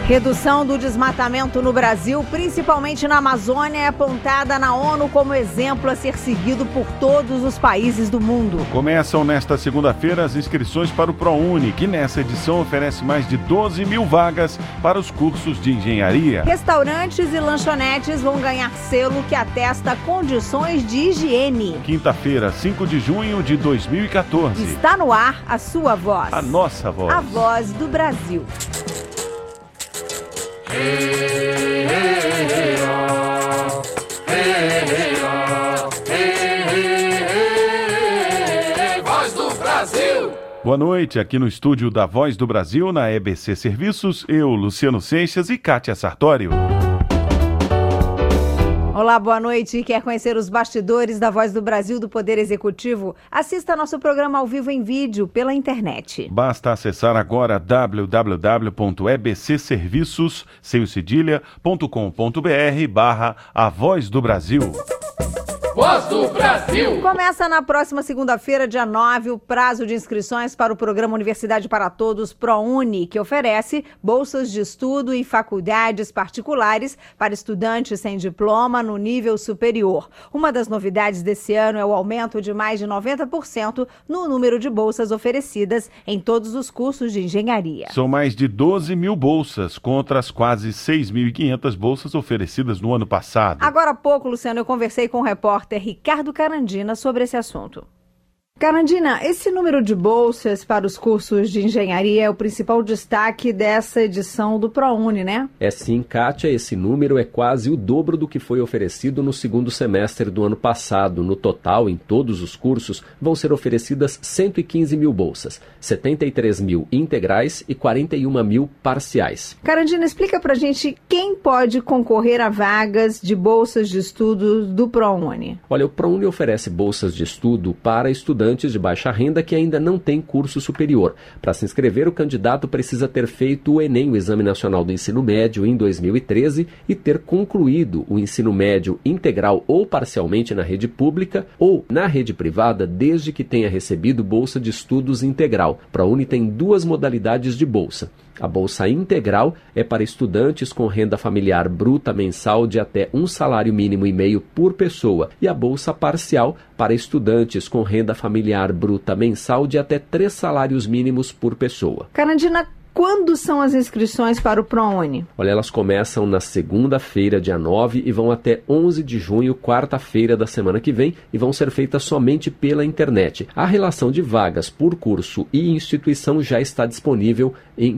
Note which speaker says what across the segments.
Speaker 1: Redução do desmatamento no Brasil, principalmente na Amazônia, é apontada na ONU como exemplo a ser seguido por todos os países do mundo.
Speaker 2: Começam nesta segunda-feira as inscrições para o ProUni, que nessa edição oferece mais de 12 mil vagas para os cursos de engenharia.
Speaker 1: Restaurantes e lanchonetes vão ganhar selo que atesta condições de higiene.
Speaker 2: Quinta-feira, 5 de junho de 2014.
Speaker 1: Está no ar a sua voz.
Speaker 2: A nossa voz.
Speaker 1: A voz do Brasil.
Speaker 3: Voz do Brasil.
Speaker 2: Boa noite, aqui no estúdio da Voz do Brasil, na EBC Serviços, eu, Luciano Seixas e Kátia Sartório.
Speaker 1: Olá, boa noite. Quer conhecer os bastidores da Voz do Brasil do Poder Executivo? Assista nosso programa ao vivo em vídeo pela internet.
Speaker 2: Basta acessar agora www.ebccedilha.com.br/A Voz do Brasil.
Speaker 3: Voz do Brasil!
Speaker 1: Começa na próxima segunda-feira, dia 9, o prazo de inscrições para o programa Universidade para Todos ProUni, que oferece bolsas de estudo em faculdades particulares para estudantes sem diploma no nível superior. Uma das novidades desse ano é o aumento de mais de 90% no número de bolsas oferecidas em todos os cursos de engenharia.
Speaker 2: São mais de 12 mil bolsas contra as quase 6.500 bolsas oferecidas no ano passado.
Speaker 1: Agora há pouco, Luciano, eu conversei com o repórter Ricardo Carandina sobre esse assunto. Carandina, esse número de bolsas para os cursos de engenharia é o principal destaque dessa edição do ProUni, né?
Speaker 4: É sim, Kátia, esse número é quase o dobro do que foi oferecido no segundo semestre do ano passado. No total, em todos os cursos, vão ser oferecidas 115 mil bolsas, 73 mil integrais e 41 mil parciais.
Speaker 1: Carandina, explica pra gente quem pode concorrer a vagas de bolsas de estudo do ProUni.
Speaker 4: Olha, o ProUni oferece bolsas de estudo para estudantes de baixa renda que ainda não têm curso superior. Para se inscrever, o candidato precisa ter feito o Enem, o Exame Nacional do Ensino Médio, em 2013 e ter concluído o ensino médio integral ou parcialmente na rede pública ou na rede privada, desde que tenha recebido bolsa de estudos integral. O ProUni tem duas modalidades de bolsa. A bolsa integral é para estudantes com renda familiar bruta mensal de até um salário mínimo e meio por pessoa e a bolsa parcial para estudantes com renda familiar bruta mensal de até 3 salários mínimos por pessoa.
Speaker 1: Carandina, quando são as inscrições para o ProUni?
Speaker 4: Olha, elas começam na segunda-feira, dia 9, e vão até 11 de junho, quarta-feira da semana que vem, e vão ser feitas somente pela internet. A relação de vagas por curso e instituição já está disponível em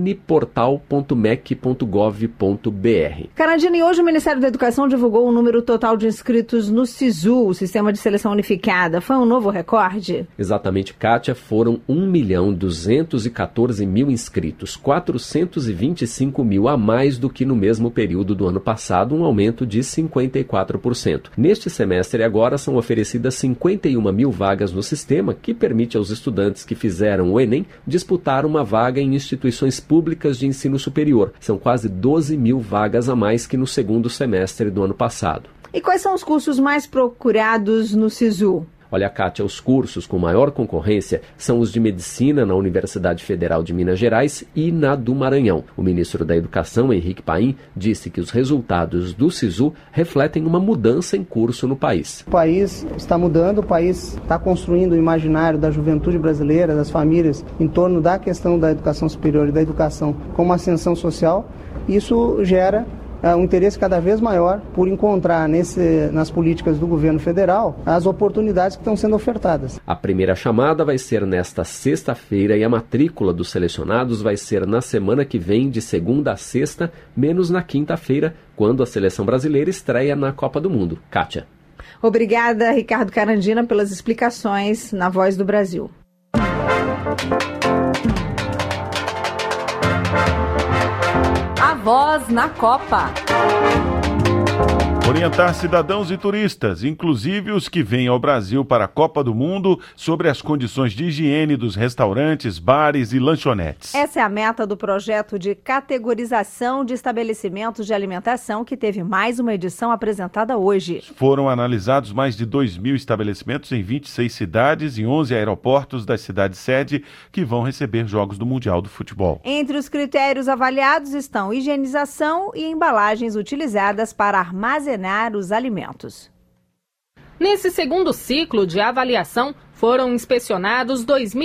Speaker 4: prouniportal.mec.gov.br.
Speaker 1: Carandina, e hoje o Ministério da Educação divulgou o número total de inscritos no SISU, o Sistema de Seleção Unificada. Foi um novo recorde?
Speaker 4: Exatamente, Kátia, foram 1.214.000 inscritos, 425 mil a mais do que no mesmo período do ano passado, um aumento de 54%. Neste semestre agora são oferecidas 51 mil vagas no sistema, que permite aos estudantes que fizeram o Enem disputar uma vaga em instituições públicas de ensino superior. São quase 12 mil vagas a mais que no segundo semestre do ano passado.
Speaker 1: E quais são os cursos mais procurados no SISU?
Speaker 4: Olha, Kátia, os cursos com maior concorrência são os de Medicina na Universidade Federal de Minas Gerais e na do Maranhão. O ministro da Educação, Henrique Paim, disse que os resultados do SISU refletem uma mudança em curso no país.
Speaker 5: O país está mudando, o país está construindo o imaginário da juventude brasileira, das famílias, em torno da questão da educação superior e da educação como ascensão social. Isso gera um interesse cada vez maior por encontrar nas políticas do governo federal as oportunidades que estão sendo ofertadas.
Speaker 4: A primeira chamada vai ser nesta sexta-feira e a matrícula dos selecionados vai ser na semana que vem, de segunda a sexta, menos na quinta-feira, quando a seleção brasileira estreia na Copa do Mundo. Kátia.
Speaker 1: Obrigada, Ricardo Carandina, pelas explicações na Voz do Brasil. A Voz na Copa.
Speaker 2: Orientar cidadãos e turistas, inclusive os que vêm ao Brasil para a Copa do Mundo, sobre as condições de higiene dos restaurantes, bares e lanchonetes.
Speaker 1: Essa é a meta do projeto de categorização de estabelecimentos de alimentação, que teve mais uma edição apresentada hoje.
Speaker 2: Foram analisados mais de 2.000 estabelecimentos em 26 cidades e 11 aeroportos das cidades sede que vão receber jogos do Mundial do Futebol.
Speaker 1: Entre os critérios avaliados estão higienização e embalagens utilizadas para armazenar os alimentos.
Speaker 6: Nesse segundo ciclo de avaliação, foram inspecionados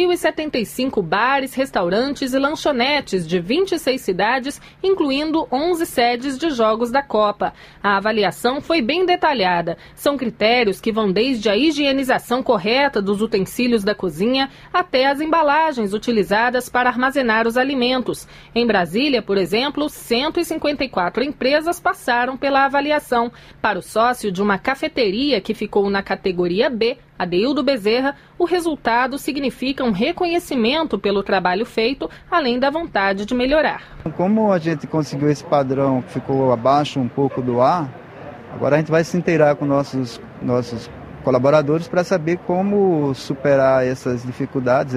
Speaker 6: 2.075 bares, restaurantes e lanchonetes de 26 cidades, incluindo 11 sedes de jogos da Copa. A avaliação foi bem detalhada. São critérios que vão desde a higienização correta dos utensílios da cozinha até as embalagens utilizadas para armazenar os alimentos. Em Brasília, por exemplo, 154 empresas passaram pela avaliação. Para o sócio de uma cafeteria que ficou na categoria B, Adeildo Bezerra, o resultado significa um reconhecimento pelo trabalho feito, além da vontade de melhorar.
Speaker 7: Como a gente conseguiu esse padrão que ficou abaixo um pouco do A, agora a gente vai se inteirar com nossos colaboradores para saber como superar essas dificuldades,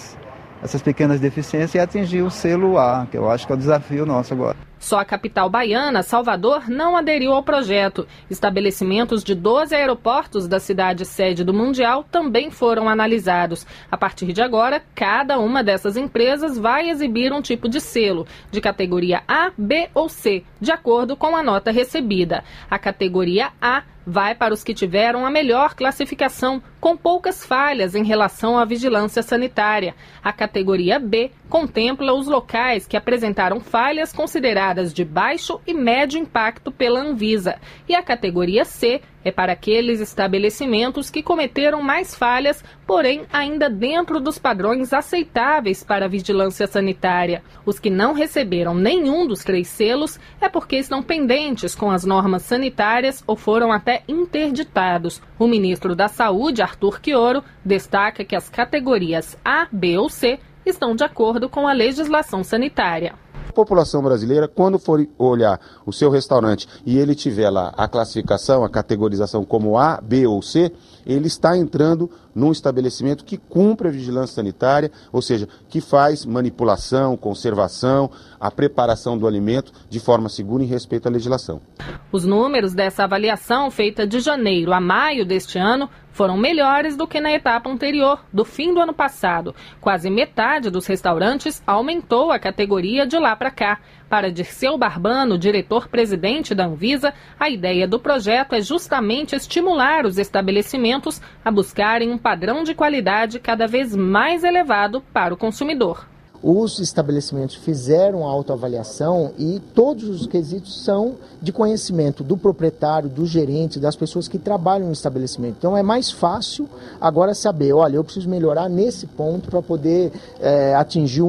Speaker 7: essas pequenas deficiências e atingir o selo A, que eu acho que é o desafio nosso agora.
Speaker 6: Só a capital baiana, Salvador, não aderiu ao projeto. Estabelecimentos de 12 aeroportos da cidade sede do Mundial também foram analisados. A partir de agora, cada uma dessas empresas vai exibir um tipo de selo, de categoria A, B ou C, de acordo com a nota recebida. A categoria A vai para os que tiveram a melhor classificação, com poucas falhas em relação à vigilância sanitária. A categoria B contempla os locais que apresentaram falhas consideradas de baixo e médio impacto pela Anvisa. E a categoria C é para aqueles estabelecimentos que cometeram mais falhas, porém ainda dentro dos padrões aceitáveis para a vigilância sanitária. Os que não receberam nenhum dos 3 selos é porque estão pendentes com as normas sanitárias ou foram até interditados. O ministro da Saúde, Arthur Quioro, destaca que as categorias A, B ou C estão de acordo com a legislação sanitária.
Speaker 8: A população brasileira, quando for olhar o seu restaurante e ele tiver lá a classificação, a categorização como A, B ou C, ele está entrando num estabelecimento que cumpre a vigilância sanitária, ou seja, que faz manipulação, conservação, a preparação do alimento de forma segura e em respeito à legislação.
Speaker 6: Os números dessa avaliação, feita de janeiro a maio deste ano, foram melhores do que na etapa anterior, do fim do ano passado. Quase metade dos restaurantes aumentou a categoria de lá para cá. Para Dirceu Barbano, diretor-presidente da Anvisa, a ideia do projeto é justamente estimular os estabelecimentos a buscarem um padrão de qualidade cada vez mais elevado para o consumidor.
Speaker 9: Os estabelecimentos fizeram a autoavaliação e todos os quesitos são de conhecimento do proprietário, do gerente, das pessoas que trabalham no estabelecimento. Então é mais fácil agora saber, olha, eu preciso melhorar nesse ponto para poder atingir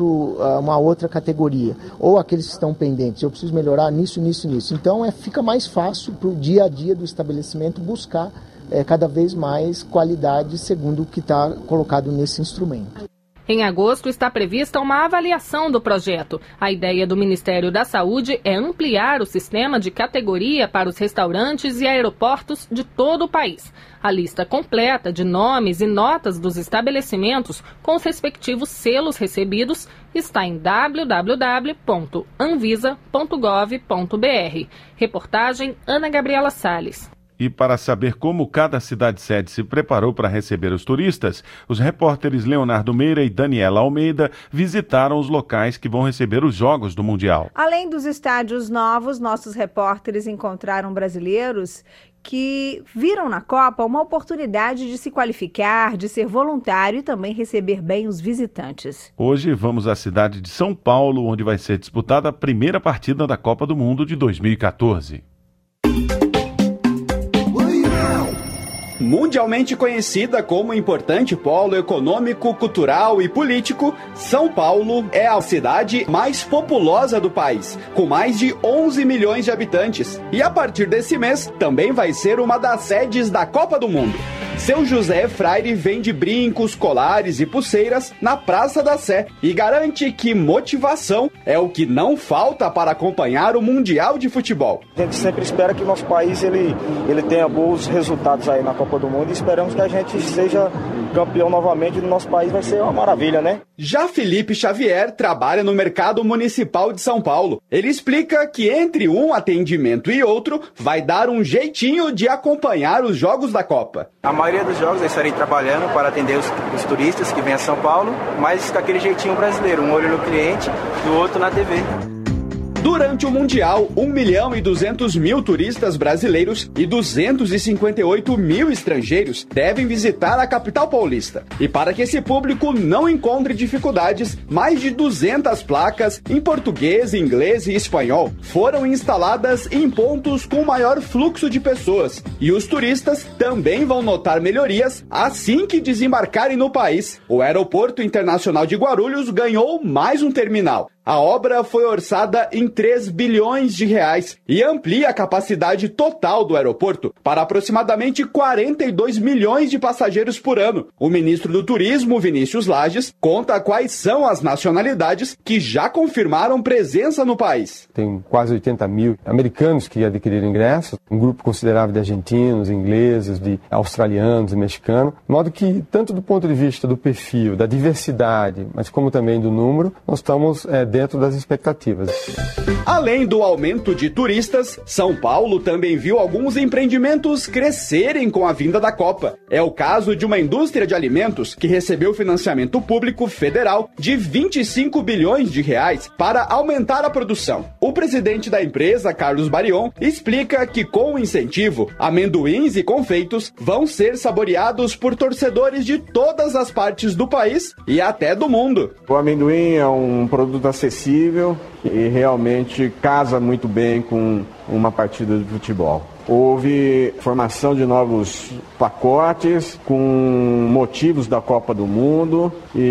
Speaker 9: uma outra categoria. Ou aqueles que estão pendentes, eu preciso melhorar nisso. Então fica mais fácil para o dia a dia do estabelecimento buscar cada vez mais qualidade segundo o que está colocado nesse instrumento.
Speaker 6: Em agosto está prevista uma avaliação do projeto. A ideia do Ministério da Saúde é ampliar o sistema de categoria para os restaurantes e aeroportos de todo o país. A lista completa de nomes e notas dos estabelecimentos com os respectivos selos recebidos está em www.anvisa.gov.br. Reportagem Ana Gabriela Salles.
Speaker 2: E para saber como cada cidade-sede se preparou para receber os turistas, os repórteres Leonardo Meira e Daniela Almeida visitaram os locais que vão receber os Jogos do Mundial.
Speaker 1: Além dos estádios novos, nossos repórteres encontraram brasileiros que viram na Copa uma oportunidade de se qualificar, de ser voluntário e também receber bem os visitantes.
Speaker 2: Hoje vamos à cidade de São Paulo, onde vai ser disputada a primeira partida da Copa do Mundo de 2014.
Speaker 10: Mundialmente conhecida como importante polo econômico, cultural e político, São Paulo é a cidade mais populosa do país, com mais de 11 milhões de habitantes. E a partir desse mês, também vai ser uma das sedes da Copa do Mundo. Seu José Freire vende brincos, colares e pulseiras na Praça da Sé e garante que motivação é o que não falta para acompanhar o Mundial de Futebol.
Speaker 11: A gente sempre espera que o nosso país ele tenha bons resultados aí na Copa do Mundo e esperamos que a gente seja campeão novamente do nosso país, vai ser uma maravilha, né?
Speaker 10: Já Felipe Xavier trabalha no mercado municipal de São Paulo. Ele explica que entre um atendimento e outro vai dar um jeitinho de acompanhar os jogos da Copa.
Speaker 12: A maioria dos jogos eu estarei trabalhando para atender os turistas que vêm a São Paulo, mas com aquele jeitinho brasileiro, um olho no cliente e o outro na TV.
Speaker 10: Durante o Mundial, 1.200.000 turistas brasileiros e 258 mil estrangeiros devem visitar a capital paulista. E para que esse público não encontre dificuldades, mais de 200 placas em português, inglês e espanhol foram instaladas em pontos com maior fluxo de pessoas. E os turistas também vão notar melhorias assim que desembarcarem no país. O Aeroporto Internacional de Guarulhos ganhou mais um terminal. A obra foi orçada em 3 bilhões de reais e amplia a capacidade total do aeroporto para aproximadamente 42 milhões de passageiros por ano. O ministro do Turismo, Vinícius Lages, conta quais são as nacionalidades que já confirmaram presença no país.
Speaker 13: Tem quase 80 mil americanos que adquiriram ingressos, um grupo considerável de argentinos, ingleses, de australianos e mexicanos, de modo que, tanto do ponto de vista do perfil, da diversidade, mas como também do número, nós estamos dentro das expectativas.
Speaker 10: Além do aumento de turistas, São Paulo também viu alguns empreendimentos crescerem com a vinda da Copa. É o caso de uma indústria de alimentos que recebeu financiamento público federal de 25 bilhões de reais para aumentar a produção. O presidente da empresa, Carlos Barion, explica que com o incentivo, amendoins e confeitos vão ser saboreados por torcedores de todas as partes do país e até do mundo.
Speaker 14: O amendoim é um produto acessível e realmente casa muito bem com uma partida de futebol. Houve formação de novos pacotes com motivos da Copa do Mundo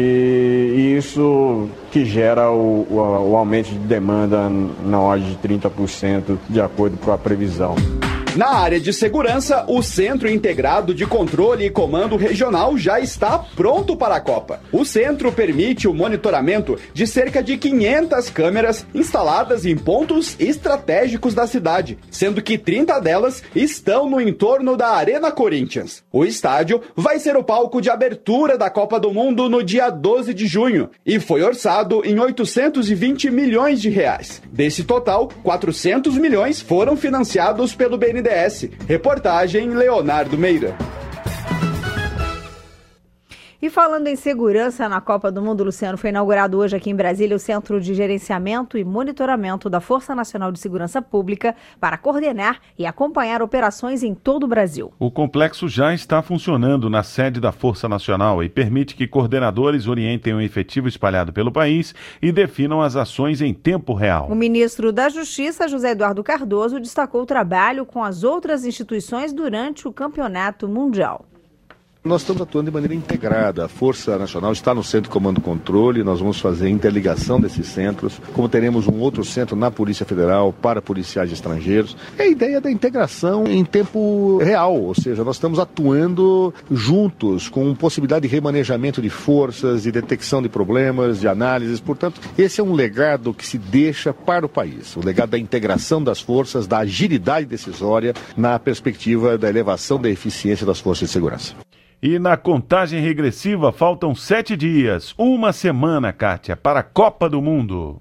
Speaker 14: e isso que gera o aumento de demanda na ordem de 30% de acordo com a previsão.
Speaker 10: Na área de segurança, o Centro Integrado de Controle e Comando Regional já está pronto para a Copa. O centro permite o monitoramento de cerca de 500 câmeras instaladas em pontos estratégicos da cidade, sendo que 30 delas estão no entorno da Arena Corinthians. O estádio vai ser o palco de abertura da Copa do Mundo no dia 12 de junho e foi orçado em 820 milhões de reais. Desse total, 400 milhões foram financiados pelo BNDES. Reportagem Leonardo Meira.
Speaker 1: E falando em segurança na Copa do Mundo, Luciano, foi inaugurado hoje aqui em Brasília o Centro de Gerenciamento e Monitoramento da Força Nacional de Segurança Pública para coordenar e acompanhar operações em todo o Brasil.
Speaker 2: O complexo já está funcionando na sede da Força Nacional e permite que coordenadores orientem o efetivo espalhado pelo país e definam as ações em tempo real.
Speaker 1: O ministro da Justiça, José Eduardo Cardoso, destacou o trabalho com as outras instituições durante o Campeonato Mundial.
Speaker 15: Nós estamos atuando de maneira integrada. A Força Nacional está no Centro de Comando e Controle, nós vamos fazer interligação desses centros, como teremos um outro centro na Polícia Federal para policiais estrangeiros. É a ideia da integração em tempo real, ou seja, nós estamos atuando juntos, com possibilidade de remanejamento de forças, de detecção de problemas, de análises. Portanto, esse é um legado que se deixa para o país, o legado da integração das forças, da agilidade decisória, na perspectiva da elevação da eficiência das forças de segurança.
Speaker 2: E na contagem regressiva faltam 7 dias, uma semana, Kátia, para a Copa do Mundo.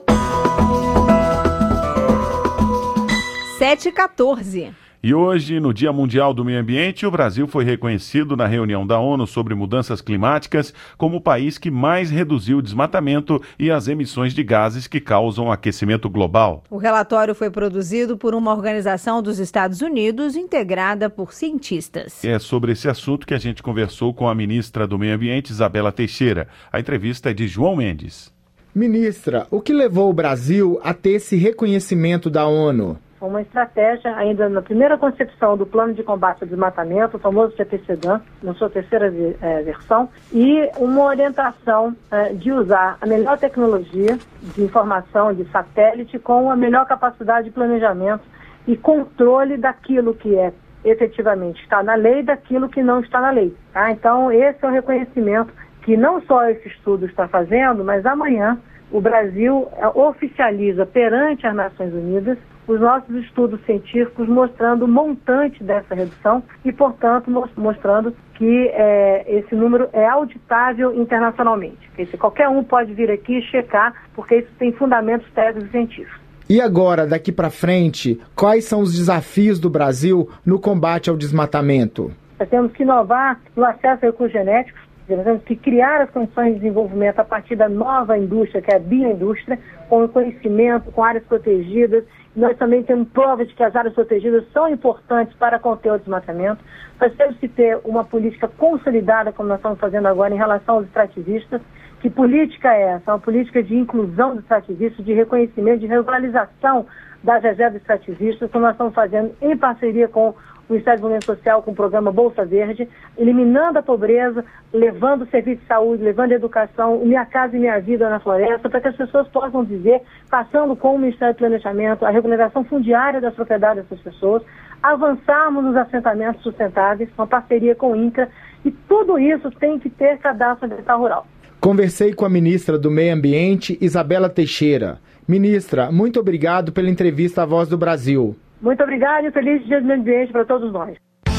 Speaker 1: 7h14.
Speaker 2: E hoje, no Dia Mundial do Meio Ambiente, o Brasil foi reconhecido na reunião da ONU sobre mudanças climáticas como o país que mais reduziu o desmatamento e as emissões de gases que causam aquecimento global.
Speaker 1: O relatório foi produzido por uma organização dos Estados Unidos integrada por cientistas.
Speaker 2: É sobre esse assunto que a gente conversou com a ministra do Meio Ambiente, Isabela Teixeira. A entrevista é de João Mendes.
Speaker 16: Ministra, o que levou o Brasil a ter esse reconhecimento da ONU?
Speaker 17: Uma estratégia ainda na primeira concepção do Plano de Combate ao Desmatamento, o famoso CPCDAM, na sua terceira versão, e uma orientação de usar a melhor tecnologia de informação de satélite com a melhor capacidade de planejamento e controle daquilo que é efetivamente está na lei daquilo que não está na lei. Tá? Então, esse é o reconhecimento que não só esse estudo está fazendo, mas amanhã o Brasil oficializa perante as Nações Unidas os nossos estudos científicos mostrando o montante dessa redução e, portanto, mostrando que esse número é auditável internacionalmente. Qualquer um pode vir aqui e checar, porque isso tem fundamentos técnicos e científicos.
Speaker 16: E agora, daqui para frente, quais são os desafios do Brasil no combate ao desmatamento?
Speaker 17: Nós temos que inovar no acesso a recursos genéticos, nós temos que criar as condições de desenvolvimento a partir da nova indústria, que é a bioindústria, com conhecimento, com áreas protegidas. Nós também temos provas de que as áreas protegidas são importantes para conter o desmatamento. Nós temos que ter uma política consolidada, como nós estamos fazendo agora, em relação aos extrativistas. Que política é essa? Uma política de inclusão dos extrativistas, de reconhecimento, de regularização das reservas extrativistas, como nós estamos fazendo em parceria com o Ministério do Desenvolvimento Social, com o programa Bolsa Verde, eliminando a pobreza, levando o serviço de saúde, levando a educação, Minha Casa e Minha Vida na floresta, para que as pessoas possam viver, passando com o Ministério do Planejamento, a regularização fundiária das propriedades dessas pessoas, avançarmos nos assentamentos sustentáveis, uma parceria com o INCRA, e tudo isso tem que ter cadastro ambiental rural.
Speaker 16: Conversei com a ministra do Meio Ambiente, Isabela Teixeira. Ministra, muito obrigado pela entrevista à Voz do Brasil.
Speaker 17: Muito obrigada e feliz Dia do Meio Ambiente para todos nós.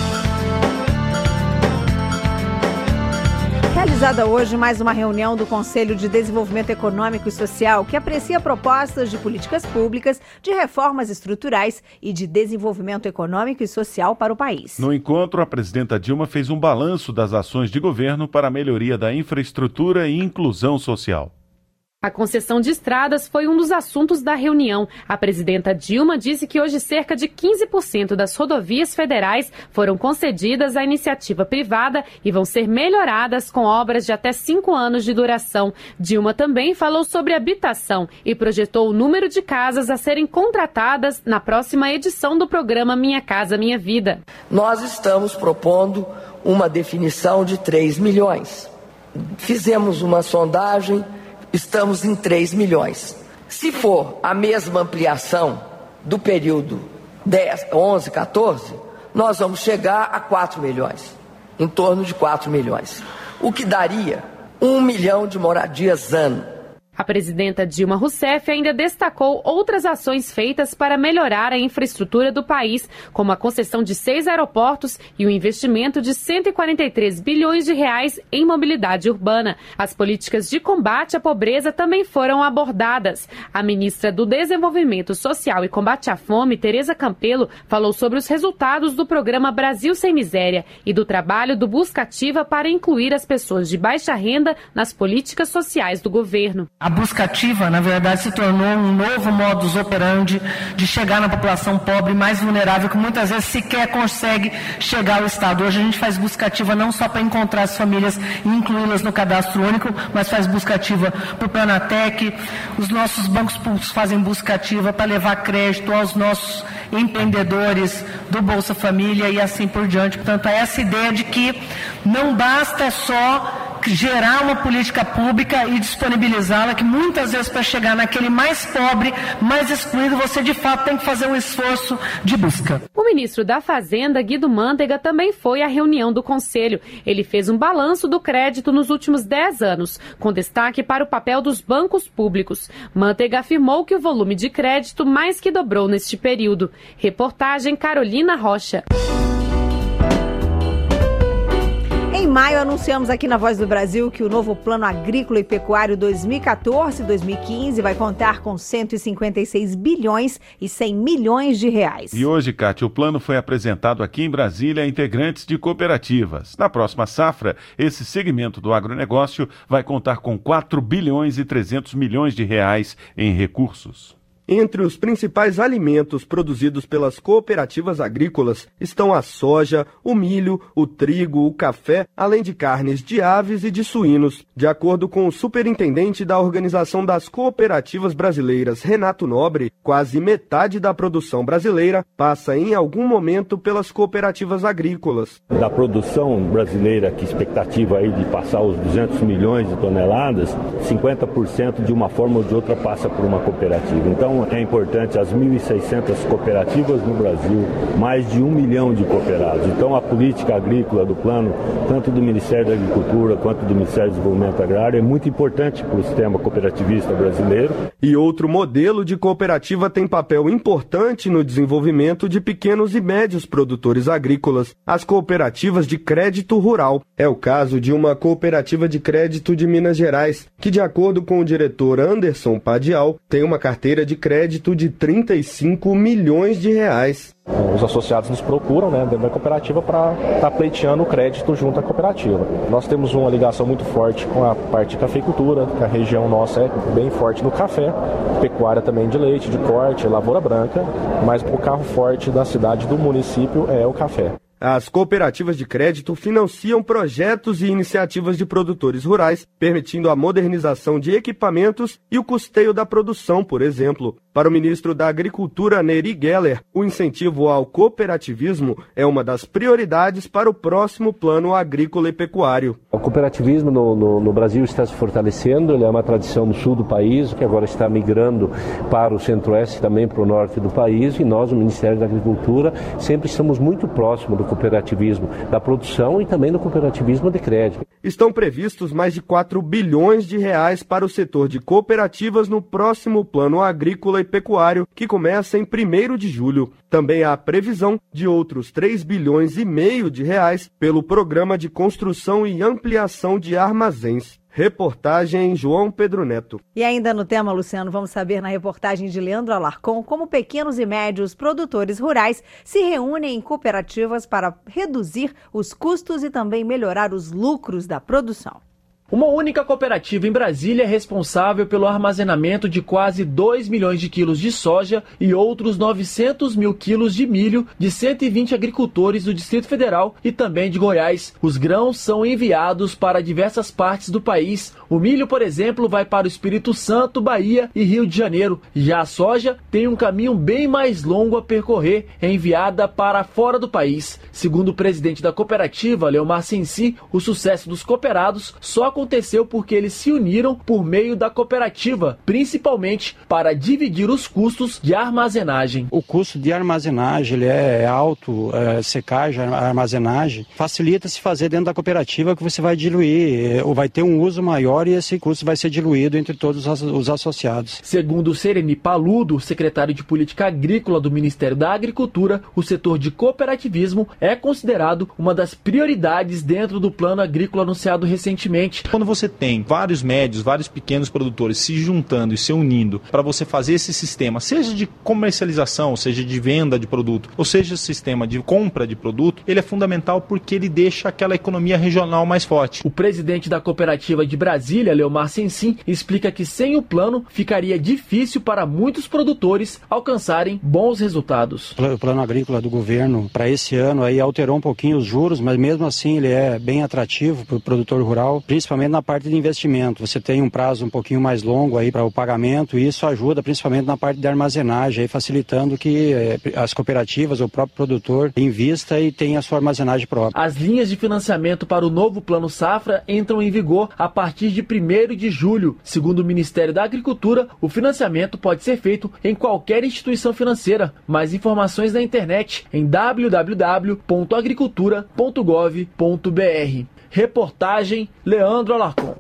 Speaker 1: Realizada hoje mais uma reunião do Conselho de Desenvolvimento Econômico e Social que aprecia propostas de políticas públicas, de reformas estruturais e de desenvolvimento econômico e social para o país.
Speaker 2: No encontro, a presidenta Dilma fez um balanço das ações de governo para a melhoria da infraestrutura e inclusão social.
Speaker 6: A concessão de estradas foi um dos assuntos da reunião. A presidenta Dilma disse que hoje cerca de 15% das rodovias federais foram concedidas à iniciativa privada e vão ser melhoradas com obras de até 5 anos de duração. Dilma também falou sobre habitação e projetou o número de casas a serem contratadas na próxima edição do programa Minha Casa Minha Vida.
Speaker 18: Nós estamos propondo uma definição de 3 milhões. Fizemos uma sondagem. Estamos em 3 milhões. Se for a mesma ampliação do período 10, 11, 14, nós vamos chegar a 4 milhões, em torno de 4 milhões, o que daria 1 milhão de moradias ano.
Speaker 6: A presidenta Dilma Rousseff ainda destacou outras ações feitas para melhorar a infraestrutura do país, como a concessão de 6 aeroportos e o investimento de 143 bilhões de reais em mobilidade urbana. As políticas de combate à pobreza também foram abordadas. A ministra do Desenvolvimento Social e Combate à Fome, Tereza Campelo, falou sobre os resultados do programa Brasil Sem Miséria e do trabalho do Buscativa para incluir as pessoas de baixa renda nas políticas sociais do governo.
Speaker 19: A buscativa, na verdade, se tornou um novo modus operandi de chegar na população pobre mais vulnerável, que muitas vezes sequer consegue chegar ao Estado. Hoje a gente faz buscativa não só para encontrar as famílias e incluí-las no cadastro único, mas faz buscativa para o Planatec. Os nossos bancos públicos fazem buscativa para levar crédito aos nossos empreendedores do Bolsa Família e assim por diante. Portanto, é essa ideia de que não basta só gerar uma política pública e disponibilizá-la, que muitas vezes para chegar naquele mais pobre, mais excluído, você de fato tem que fazer um esforço de busca.
Speaker 6: O ministro da Fazenda, Guido Mantega, também foi à reunião do Conselho. Ele fez um balanço do crédito nos últimos 10 anos, com destaque para o papel dos bancos públicos. Mantega afirmou que o volume de crédito mais que dobrou neste período. Reportagem Carolina Rocha.
Speaker 1: Em maio, anunciamos aqui na Voz do Brasil que o novo Plano Agrícola e Pecuário 2014-2015 vai contar com 156 bilhões e 100 milhões de reais.
Speaker 2: E hoje, Cátia, o plano foi apresentado aqui em Brasília a integrantes de cooperativas. Na próxima safra, esse segmento do agronegócio vai contar com 4 bilhões e 300 milhões de reais em recursos.
Speaker 20: Entre os principais alimentos produzidos pelas cooperativas agrícolas estão a soja, o milho, o trigo, o café, além de carnes de aves e de suínos. De acordo com o superintendente da Organização das Cooperativas Brasileiras, Renato Nobre, quase metade da produção brasileira passa em algum momento pelas cooperativas agrícolas.
Speaker 21: Da produção brasileira, que expectativa aí de passar os 200 milhões de toneladas, 50% de uma forma ou de outra passa por uma cooperativa. Então, Então é importante as 1.600 cooperativas no Brasil, mais de 1 milhão de cooperados. Então a política agrícola do plano, tanto do Ministério da Agricultura quanto do Ministério do Desenvolvimento Agrário, é muito importante para o sistema cooperativista brasileiro.
Speaker 20: E outro modelo de cooperativa tem papel importante no desenvolvimento de pequenos e médios produtores agrícolas, as cooperativas de crédito rural. É o caso de uma cooperativa de crédito de Minas Gerais, que, de acordo com o diretor Anderson Padial, tem uma carteira de crédito de 35 milhões de reais.
Speaker 3: Os associados nos procuram, dentro da cooperativa para estar pleiteando o crédito junto à cooperativa. Nós temos uma ligação muito forte com a parte de cafeicultura, que a região nossa é bem forte no café, pecuária também de leite, de corte, lavoura branca, mas o carro forte da cidade, do município, é o café.
Speaker 20: As cooperativas de crédito financiam projetos e iniciativas de produtores rurais, permitindo a modernização de equipamentos e o custeio da produção, por exemplo. Para o ministro da Agricultura, Neri Geller, o incentivo ao cooperativismo é uma das prioridades para o próximo plano agrícola e pecuário.
Speaker 21: O cooperativismo no Brasil está se fortalecendo, ele é uma tradição no sul do país, que agora está migrando para o centro-oeste e também para o norte do país, e nós, o Ministério da Agricultura, sempre estamos muito próximos do cooperativismo da produção e também do cooperativismo de crédito.
Speaker 20: Estão previstos mais de 4 bilhões de reais para o setor de cooperativas no próximo plano agrícola e pecuário, que começa em 1º de julho. Também há a previsão de outros 3 bilhões e meio de reais pelo Programa de Construção e Ampliação de Armazéns. Reportagem João Pedro Neto.
Speaker 1: E ainda no tema, Luciano, vamos saber na reportagem de Leandro Alarcon como pequenos e médios produtores rurais se reúnem em cooperativas para reduzir os custos e também melhorar os lucros da produção.
Speaker 22: Uma única cooperativa em Brasília é responsável pelo armazenamento de quase 2 milhões de quilos de soja e outros 900 mil quilos de milho de 120 agricultores do Distrito Federal e também de Goiás. Os grãos são enviados para diversas partes do país. O milho, por exemplo, vai para o Espírito Santo, Bahia e Rio de Janeiro. Já a soja tem um caminho bem mais longo a percorrer, é enviada para fora do país. Segundo o presidente da cooperativa, Leomar Sensi, o sucesso dos cooperados só aconteceu porque eles se uniram por meio da cooperativa, principalmente para dividir os custos de armazenagem.
Speaker 23: O custo de armazenagem ele é alto, secagem, armazenagem, facilita se fazer dentro da cooperativa, que você vai diluir, ou vai ter um uso maior e esse custo vai ser diluído entre todos os associados.
Speaker 22: Segundo Sereni Paludo, secretário de Política Agrícola do Ministério da Agricultura, o setor de cooperativismo é considerado uma das prioridades dentro do plano agrícola anunciado recentemente.
Speaker 24: Quando você tem vários médios, vários pequenos produtores se juntando e se unindo para você fazer esse sistema, seja de comercialização, seja de venda de produto, ou seja sistema de compra de produto, ele é fundamental porque ele deixa aquela economia regional mais forte.
Speaker 22: O presidente da cooperativa de Brasília, Leomar Sensim, explica que sem o plano ficaria difícil para muitos produtores alcançarem bons resultados.
Speaker 23: O plano agrícola do governo para esse ano aí alterou um pouquinho os juros, mas mesmo assim ele é bem atrativo para o produtor rural, principalmente na parte de investimento. Você tem um prazo um pouquinho mais longo aí para o pagamento e isso ajuda principalmente na parte de armazenagem, aí facilitando que as cooperativas, o próprio produtor, invista e tenha a sua armazenagem própria.
Speaker 22: As linhas de financiamento para o novo Plano Safra entram em vigor a partir de 1º de julho. Segundo o Ministério da Agricultura, o financiamento pode ser feito em qualquer instituição financeira. Mais informações na internet em www.agricultura.gov.br. Reportagem Leandro Alarcon.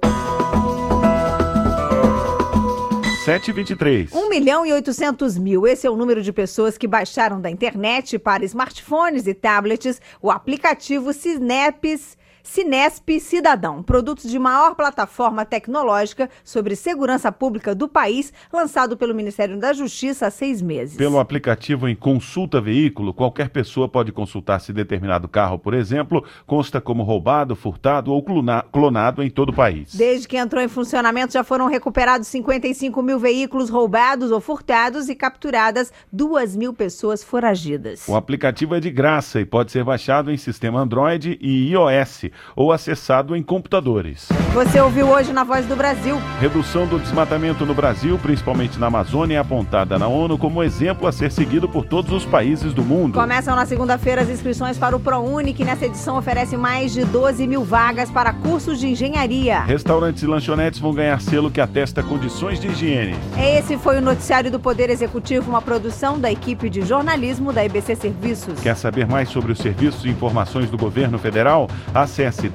Speaker 2: 7h23.
Speaker 1: 1.800.000. Esse é o número de pessoas que baixaram da internet para smartphones e tablets o aplicativo Cinesp Cidadão, produto de maior plataforma tecnológica sobre segurança pública do país, lançado pelo Ministério da Justiça há 6 meses.
Speaker 2: Pelo aplicativo em Consulta Veículo, qualquer pessoa pode consultar se determinado carro, por exemplo, consta como roubado, furtado ou clonado em todo o país.
Speaker 1: Desde que entrou em funcionamento, já foram recuperados 55 mil veículos roubados ou furtados e capturadas 2.000 pessoas foragidas.
Speaker 2: O aplicativo é de graça e pode ser baixado em sistema Android e iOS. ou acessado em computadores.
Speaker 1: Você ouviu hoje na Voz do Brasil.
Speaker 2: Redução do desmatamento no Brasil, principalmente na Amazônia, é apontada na ONU como exemplo a ser seguido por todos os países do mundo.
Speaker 1: Começam na segunda-feira as inscrições para o ProUni, que nessa edição oferece mais de 12 mil vagas para cursos de engenharia.
Speaker 2: Restaurantes e lanchonetes vão ganhar selo que atesta condições de higiene.
Speaker 1: Esse foi o noticiário do Poder Executivo, uma produção da equipe de jornalismo da EBC Serviços.
Speaker 2: Quer saber mais sobre os serviços e informações do governo federal? Acesse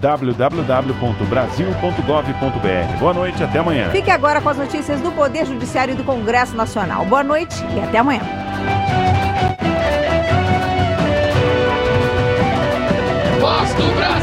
Speaker 2: www.brasil.gov.br. Boa noite, até amanhã.
Speaker 1: Fique agora com as notícias do Poder Judiciário e do Congresso Nacional. Boa noite e até amanhã.
Speaker 4: Voz do Brasil.